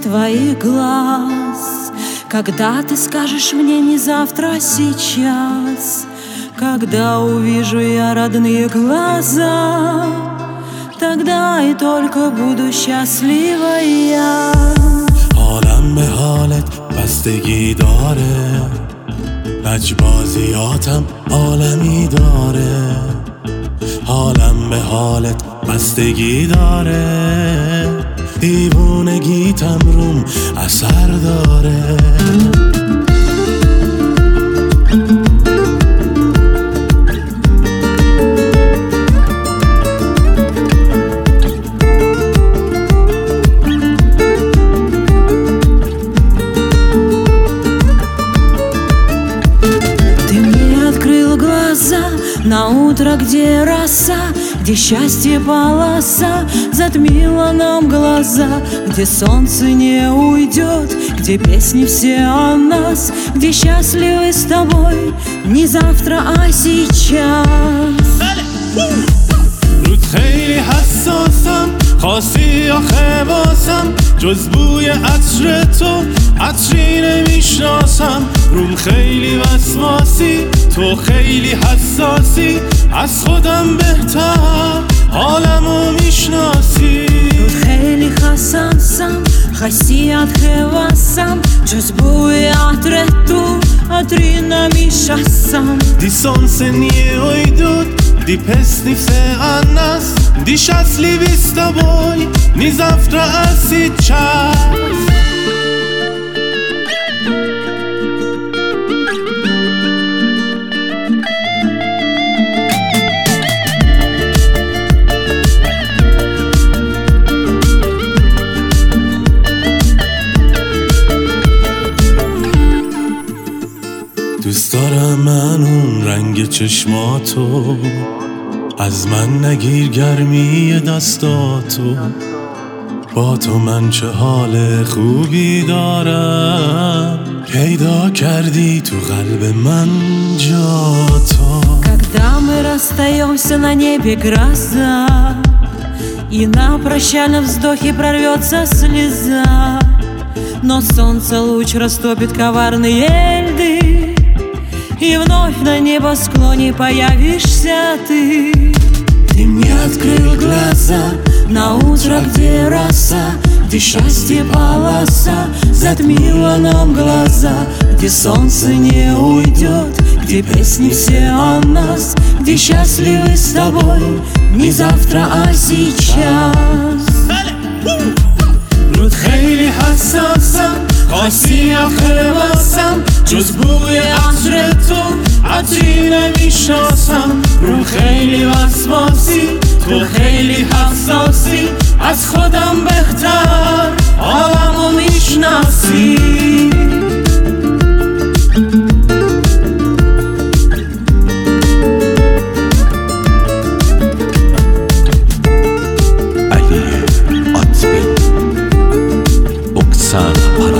твоих глаз. Когда ты скажешь мне не завтра, а сейчас, когда увижу я родные глаза, тогда и только буду счастлива я. حالم به حالت بستگی داره، لجبازیاتم عالمی داره. حالم به حالت بستگی داره، دیوونگیتم روم اثر داره. На утро, где роса, где счастье полоса затмила нам глаза, где солнце не уйдет, где песни все о нас, где счастливы с тобой не завтра, а сейчас. رود خیلی حساسم، خاصی آخه واسم جز بوی عطر تو عطری نمیشناسم. روم خیلی وسواسی، تو خیلی حساسی، از خودم بهتر حالمو میشناسی. رود خیلی حساسم، خاصی آخه واسم جز بوی عطر تو عطری نمیشناسم. Di sonse nije ujdut, di pesni se a nas, di šťastliví s toboj, ni zavtra a сейчас. دوست دارم من اون رنگ چشماتو، از من نگیر گرمی دستاتو. با تو من چه حال خوبی دارم، پیدا کردی تو قلب من جاتو. Когда мы расстаемся, на небе гроза, и на прощальном вздохе прорвется слеза, но солнце луч растопит коварные льды, и вновь на небосклоне появишься ты. Ты мне открыл глаза на утро, где роса, где счастье полоса затмила нам глаза, где солнце не уйдет, где песни все о нас, где счастливы с тобой не завтра, а сейчас. رود خیلی حساسم، خاصی آخه واسم جز بوی عطر تو عطری نمیشناسم. رو خیلی وسواسی، تو خیلی حساسی، از خودم بهتر حالمو میشناسی. علی آتبین، اکسان